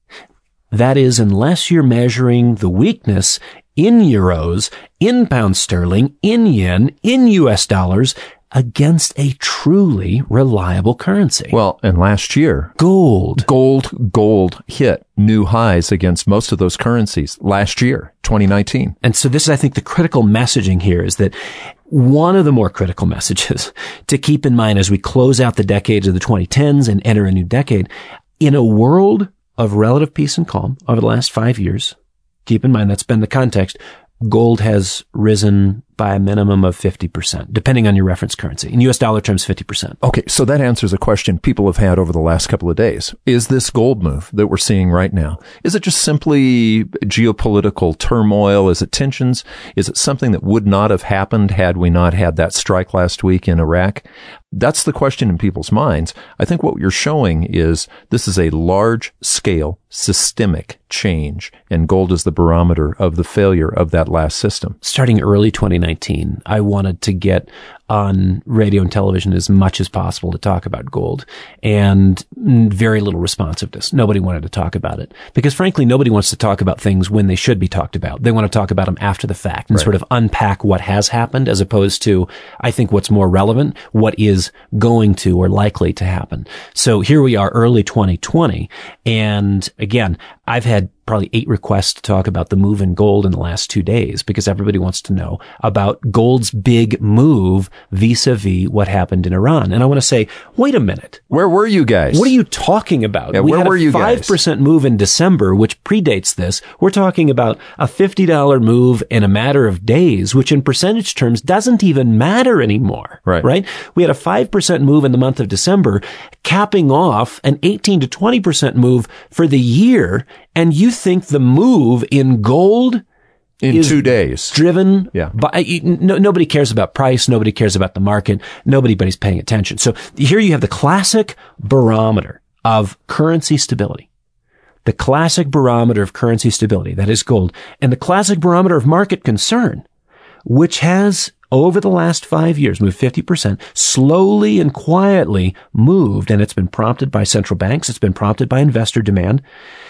S2: That is, unless you're measuring the weakness in euros, in pound sterling, in yen, in U S dollars, against a truly reliable currency.
S3: Well, and last year,
S2: gold.
S3: Gold, gold hit new highs against most of those currencies last year, twenty nineteen.
S2: And so this is, I think, the critical messaging here is that one of the more critical messages to keep in mind as we close out the decades of the twenty tens and enter a new decade, in a world of relative peace and calm over the last five years, keep in mind that's been the context, gold has risen by a minimum of fifty percent, depending on your reference currency. In U S dollar terms, fifty percent.
S3: Okay, so that answers a question people have had over the last couple of days. Is this gold move that we're seeing right now, is it just simply geopolitical turmoil? Is it tensions? Is it something that would not have happened had we not had that strike last week in Iraq? That's the question in people's minds. I think what you're showing is this is a large-scale, systemic change, and gold is the barometer of the failure of that last system.
S2: Starting early twenty nineteen, I wanted to get on radio and television as much as possible to talk about gold, and very little responsiveness. Nobody wanted to talk about it because, frankly, nobody wants to talk about things when they should be talked about. They want to talk about them after the fact and
S3: right.
S2: sort of unpack what has happened, as opposed to, I think, what's more relevant, what is going to or likely to happen. So here we are, early twenty twenty, and again, I've had probably eight requests to talk about the move in gold in the last two days because everybody wants to know about gold's big move vis-a-vis what happened in Iran. And I want to say, wait a minute.
S3: Where were you guys?
S2: What are you talking about?
S3: Yeah,
S2: we
S3: where
S2: had
S3: were
S2: a
S3: you
S2: five percent move in December, which predates this. We're talking about a fifty dollars move in a matter of days, which in percentage terms doesn't even matter anymore.
S3: Right.
S2: Right? We had a five percent move in the month of December, capping off an eighteen to twenty percent move for the year. And you think the move in gold
S3: in
S2: is
S3: two days
S2: driven
S3: yeah.
S2: by, no, nobody cares about price. Nobody cares about the market. Nobody's paying attention. So here you have the classic barometer of currency stability, the classic barometer of currency stability, that is gold, and the classic barometer of market concern, which has over the last five years moved fifty percent, slowly and quietly moved, and it's been prompted by central banks. It's been prompted by investor demand,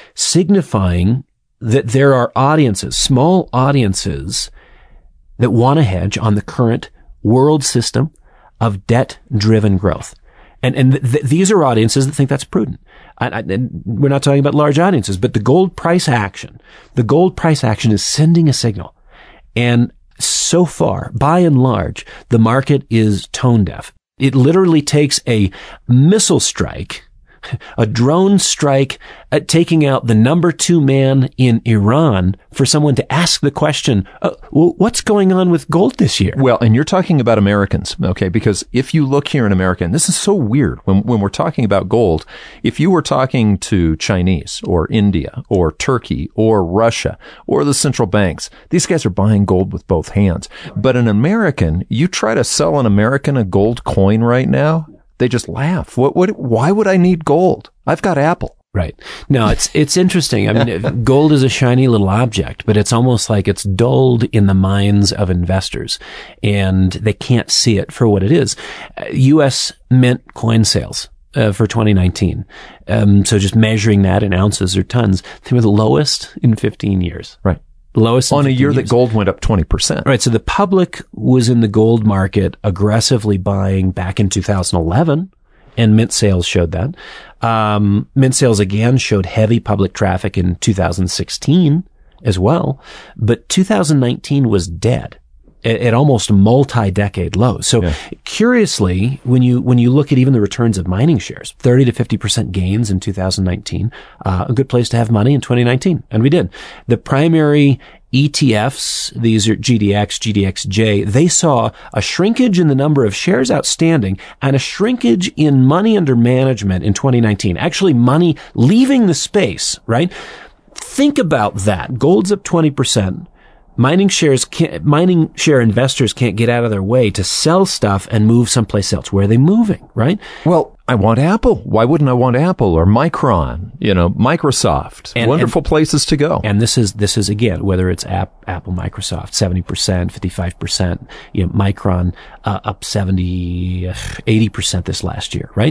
S2: signifying that there are audiences, small audiences, that want to hedge on the current world system of debt-driven growth. And, and th- these are audiences that think that's prudent. I, I, and we're not talking about large audiences, but the gold price action, the gold price action is sending a signal. And so far, by and large, the market is tone deaf. It literally takes a missile strike, a drone strike at taking out the number two man in Iran for someone to ask the question, uh, well, what's going on with gold this year?
S3: Well, and you're talking about Americans, okay? Because if you look here in America, and this is so weird when, when we're talking about gold, if you were talking to Chinese or India or Turkey or Russia or the central banks, these guys are buying gold with both hands. But an American, you try to sell an American a gold coin right now, they just laugh. What, what, why would I need gold? I've got Apple.
S2: Right. No, it's, it's interesting. I mean, gold is a shiny little object, but it's almost like it's dulled in the minds of investors and they can't see it for what it is. U S mint coin sales uh, for twenty nineteen. Um, so just measuring that in ounces or tons, they were the lowest in fifteen years.
S3: Right.
S2: Lowest
S3: on a year
S2: years.
S3: that gold went up twenty percent.
S2: Right. So the public was in the gold market aggressively buying back in two thousand eleven, and mint sales showed that. Um, mint sales again showed heavy public traffic in two thousand sixteen as well, but two thousand nineteen was dead at, at almost multi-decade lows. So yeah. Curiously, when you when you look at even the returns of mining shares, thirty to fifty percent gains in two thousand nineteen, uh, a good place to have money in twenty nineteen, and we did. The primary E T Fs, these are G D X, G D X J, they saw a shrinkage in the number of shares outstanding and a shrinkage in money under management in twenty nineteen. Actually, money leaving the space, right? Think about that. Gold's up twenty percent. Mining shares can't, mining share investors can't get out of their way to sell stuff and move someplace else. Where are they moving, right?
S3: Well, I want Apple. Why wouldn't I want Apple or Micron, you know, Microsoft?
S2: And,
S3: Wonderful
S2: and,
S3: places to go.
S2: And this is, this is again, whether it's App, Apple, Microsoft, seventy percent, fifty-five percent, you know, Micron, uh, up seventy, eighty percent this last year, right?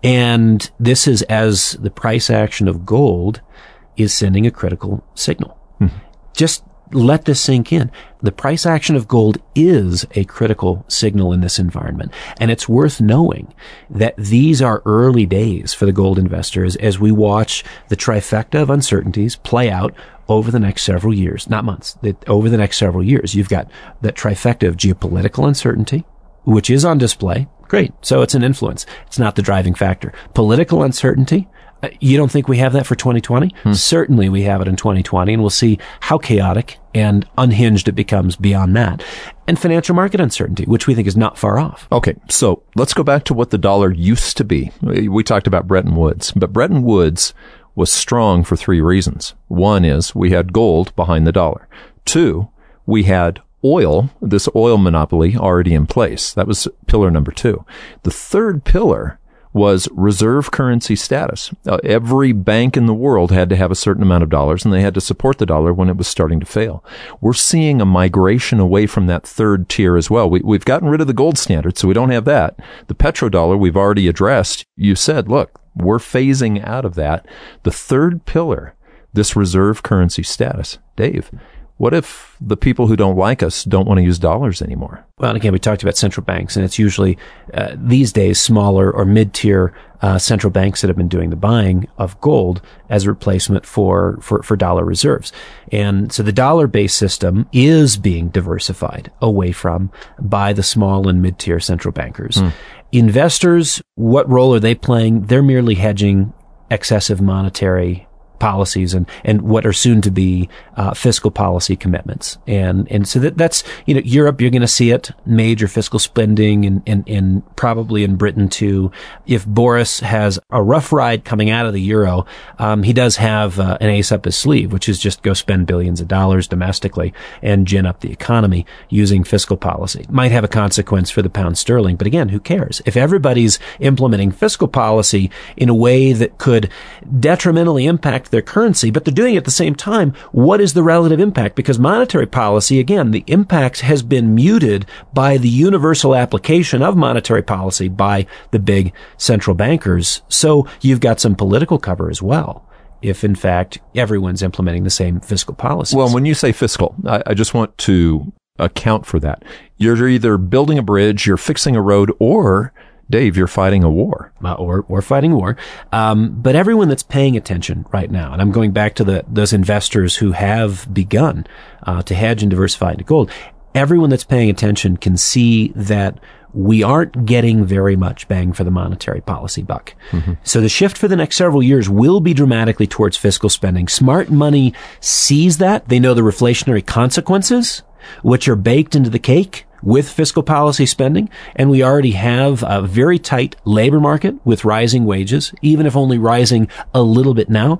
S2: And this is as the price action of gold is sending a critical signal. Mm-hmm. Just let this sink in. The price action of gold is a critical signal in this environment. And it's worth knowing that these are early days for the gold investors as we watch the trifecta of uncertainties play out over the next several years, not months, over the next several years. You've got that trifecta of geopolitical uncertainty, which is on display. Great. So it's an influence. It's not the driving factor. Political uncertainty. You don't think we have that for twenty twenty? Hmm. Certainly we have it in twenty twenty, and we'll see how chaotic and unhinged it becomes beyond that. And financial market uncertainty, which we think is not far off.
S3: Okay, so let's go back to what the dollar used to be. We talked about Bretton Woods, but Bretton Woods was strong for three reasons. One is we had gold behind the dollar. Two, we had oil, this oil monopoly already in place. That was pillar number two. The third pillar was reserve currency status. Uh, every bank in the world had to have a certain amount of dollars, and they had to support the dollar when it was starting to fail. We're seeing a migration away from that third tier as well. We, we've gotten rid of the gold standard, so we don't have that. The petrodollar we've already addressed. You said, look, we're phasing out of that. The third pillar, this reserve currency status. Dave, what if the people who don't like us don't want to use dollars anymore?
S2: Well, again, we talked about central banks, and it's usually uh, these days smaller or mid-tier uh, central banks that have been doing the buying of gold as a replacement for, for, for dollar reserves. And so the dollar-based system is being diversified away from by the small and mid-tier central bankers. Mm. Investors, what role are they playing? They're merely hedging excessive monetary policies and, and what are soon to be, uh, fiscal policy commitments. And, and so that, that's, you know, Europe, you're going to see it, major fiscal spending and, and, and probably in Britain too. If Boris has a rough ride coming out of the euro, um, he does have, uh, an ace up his sleeve, which is just go spend billions of dollars domestically and gin up the economy using fiscal policy. Might have a consequence for the pound sterling, but again, who cares? If everybody's implementing fiscal policy in a way that could detrimentally impact their currency, but they're doing it at the same time, what is the relative impact? Because monetary policy, again, the impact has been muted by the universal application of monetary policy by the big central bankers. So you've got some political cover as well, if in fact everyone's implementing the same fiscal policies.
S3: Well, when you say fiscal, I, I just want to account for that. You're either building a bridge, you're fixing a road, or Dave, you're fighting a war.
S2: Uh, or, or fighting a war. Um, but everyone that's paying attention right now, and I'm going back to the, those investors who have begun, uh, to hedge and diversify into gold. Everyone that's paying attention can see that we aren't getting very much bang for the monetary policy buck. Mm-hmm. So the shift for the next several years will be dramatically towards fiscal spending. Smart money sees that. They know the reflationary consequences, which are baked into the cake with fiscal policy spending, and we already have a very tight labor market with rising wages, even if only rising a little bit now.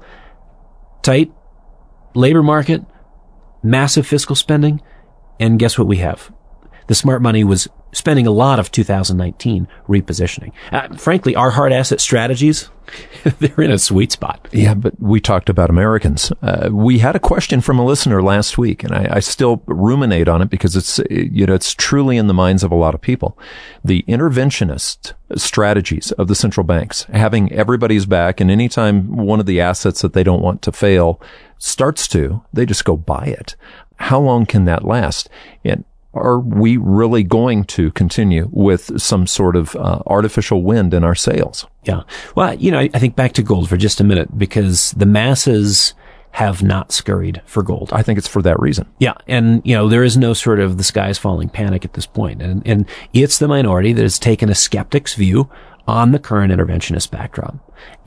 S2: Tight labor market, massive fiscal spending, and guess what we have? The smart money was spending a lot of two thousand nineteen repositioning. Uh, frankly, our hard asset strategies, they're in a sweet spot.
S3: Yeah, but we talked about Americans. Uh, we had a question from a listener last week, and I, I still ruminate on it because it's, you know, it's truly in the minds of a lot of people. The interventionist strategies of the central banks, having everybody's back, and anytime one of the assets that they don't want to fail starts to, they just go buy it. How long can that last? And are we really going to continue with some sort of uh, artificial wind in our sails?
S2: Yeah. Well, you know, I, I think back to gold for just a minute, because the masses have not scurried for gold.
S3: I think it's for that reason.
S2: Yeah. And, you know, there is no sort of the sky's falling panic at this point. And, and it's the minority that has taken a skeptic's view on the current interventionist backdrop.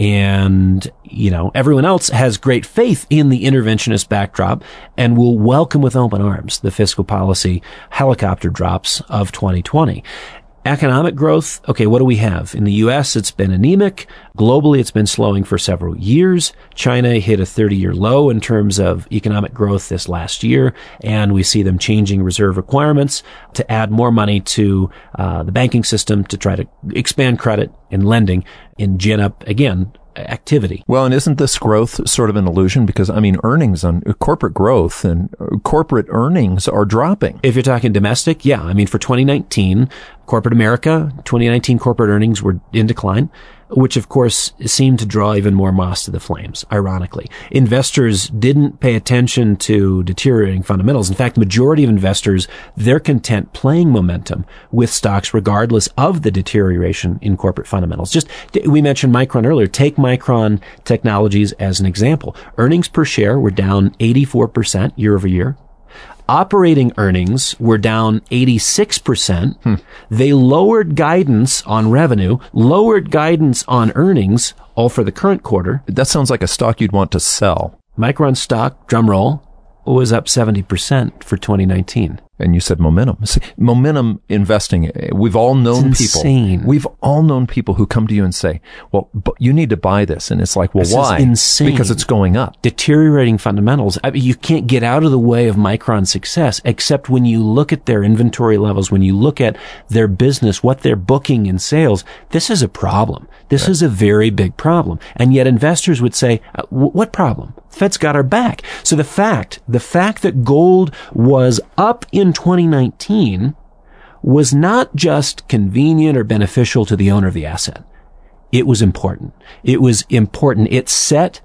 S2: And, you know, everyone else has great faith in the interventionist backdrop and will welcome with open arms the fiscal policy helicopter drops of twenty twenty. Economic growth, okay, what do we have? In the U S, it's been anemic. Globally, it's been slowing for several years. China hit a thirty-year low in terms of economic growth this last year, and we see them changing reserve requirements to add more money to uh, the banking system to try to expand credit and lending and gin up, again, activity.
S3: Well, and isn't this growth sort of an illusion? Because, I mean, earnings on corporate growth and corporate earnings are dropping.
S2: If you're talking domestic, yeah. I mean, for twenty nineteen, corporate America, twenty nineteen corporate earnings were in decline, which of course seemed to draw even more moss to the flames, ironically. Investors didn't pay attention to deteriorating fundamentals. In fact, the majority of investors, they're content playing momentum with stocks regardless of the deterioration in corporate fundamentals. Just, we mentioned Micron earlier. Take Micron Technologies as an example. Earnings per share were down eighty-four percent year over year. Operating earnings were down eighty-six percent. Hmm. They lowered guidance on revenue, lowered guidance on earnings, all for the current quarter.
S3: That sounds like a stock you'd want to sell.
S2: Micron stock, drum roll, was up seventy percent for twenty nineteen.
S3: And you said momentum. See, momentum investing. We've all known
S2: it's
S3: people.
S2: Insane.
S3: We've all known people who come to you and say, well, but you need to buy this. And it's like, well,
S2: this
S3: why?
S2: Is insane.
S3: Because it's going up.
S2: Deteriorating fundamentals. I mean, you can't get out of the way of Micron's success, except when you look at their inventory levels, when you look at their business, what they're booking in sales. This is a problem. This right. is a very big problem. And yet investors would say, uh, what problem? The Fed's got our back. So the fact, the fact that gold was up in twenty nineteen was not just convenient or beneficial to the owner of the asset. It was important. It was important. It set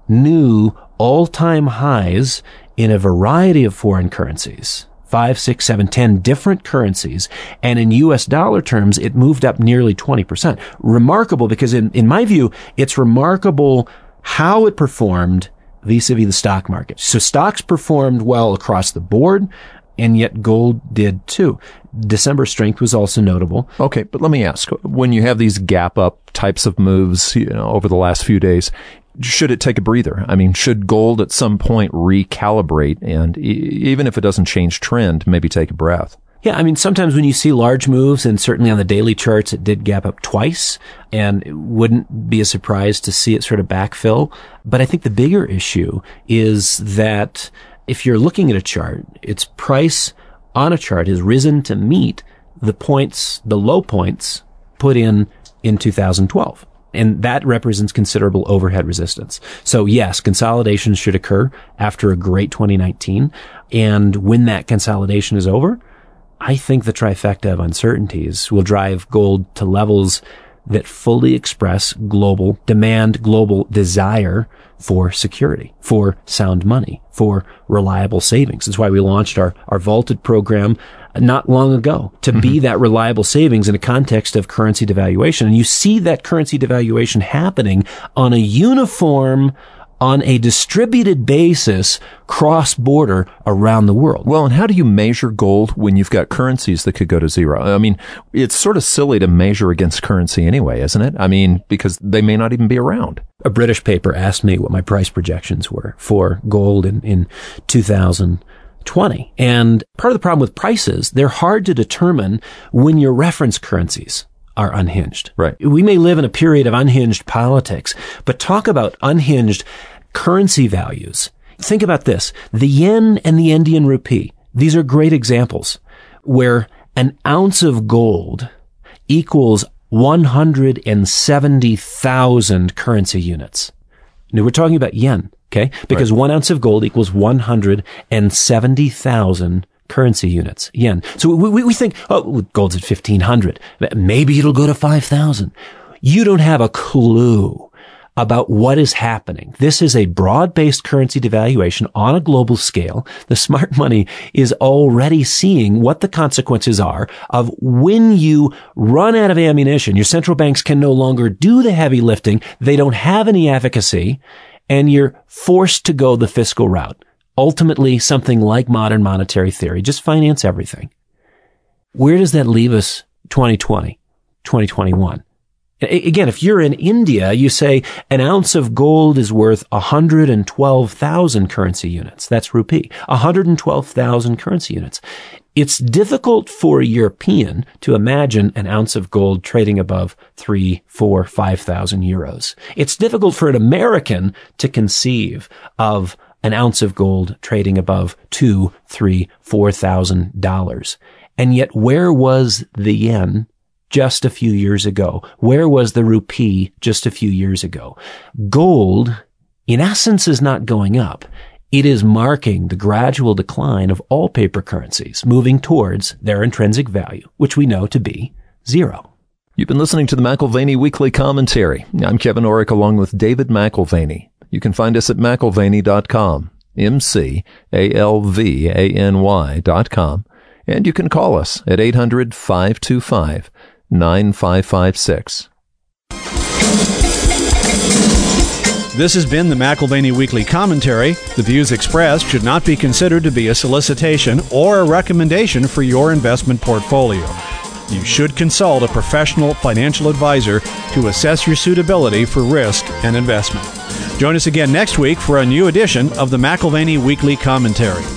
S2: new all-time highs in a variety of foreign currencies. Five, six, seven, ten different currencies. And in U S dollar terms, it moved up nearly twenty percent. Remarkable because in, in my view, it's remarkable how it performed vis-a-vis the stock market. So stocks performed well across the board, and yet gold did too. December strength was also notable.
S3: Okay, but let me ask, when you have these gap up types of moves, you know, over the last few days, should it take a breather? I mean, should gold at some point recalibrate and e- even if it doesn't change trend, maybe take a breath?
S2: Yeah, I mean, sometimes when you see large moves, and certainly on the daily charts, it did gap up twice, and it wouldn't be a surprise to see it sort of backfill. But I think the bigger issue is that if you're looking at a chart, its price on a chart has risen to meet the points, the low points put in in two thousand twelve. And that represents considerable overhead resistance. So yes, consolidation should occur after a great twenty nineteen. And when that consolidation is over, I think the trifecta of uncertainties will drive gold to levels that fully express global demand, global desire for security, for sound money, for reliable savings. That's why we launched our, our Vaulted program not long ago, to mm-hmm. be that reliable savings in a context of currency devaluation. And you see that currency devaluation happening on a uniform, on a distributed basis, cross-border around the world.
S3: Well, and how do you measure gold when you've got currencies that could go to zero? I mean, it's sort of silly to measure against currency anyway, isn't it? I mean, because they may not even be around.
S2: A British paper asked me what my price projections were for gold in, in two thousand twenty. And part of the problem with prices, they're hard to determine when your reference currencies are unhinged.
S3: Right.
S2: We may live in a period of unhinged politics, but talk about unhinged currency values. Think about this. The yen and the Indian rupee. These are great examples where an ounce of gold equals one hundred seventy thousand currency units. Now, we're talking about yen, okay? Because right. one ounce of gold equals one hundred seventy thousand currency units, yen. So we, we think, oh, gold's at fifteen hundred. Maybe it'll go to five thousand. You don't have a clue about what is happening. This is a broad-based currency devaluation on a global scale. The smart money is already seeing what the consequences are of when you run out of ammunition. Your central banks can no longer do the heavy lifting. They don't have any efficacy, and you're forced to go the fiscal route. Ultimately, something like modern monetary theory, just finance everything. Where does that leave us twenty twenty, twenty twenty-one? Again, if you're in India, you say an ounce of gold is worth one hundred twelve thousand currency units. That's rupee. one hundred twelve thousand currency units. It's difficult for a European to imagine an ounce of gold trading above three, four, five thousand euros. It's difficult for an American to conceive of an ounce of gold trading above two, three, four thousand dollars. And yet, where was the yen just a few years ago? Where was the rupee just a few years ago? Gold, in essence, is not going up. It is marking the gradual decline of all paper currencies, moving towards their intrinsic value, which we know to be zero.
S3: You've been listening to the McAlvany Weekly Commentary. I'm Kevin Orrick along with David McAlvany. You can find us at McAlvany dot com, M C A L V A N Y dot com. And you can call us at eight hundred, five two five, nine five five six.
S1: This has been the McAlvany Weekly Commentary. The views expressed should not be considered to be a solicitation or a recommendation for your investment portfolio. You should consult a professional financial advisor to assess your suitability for risk and investment. Join us again next week for a new edition of the McAlvany Weekly Commentary.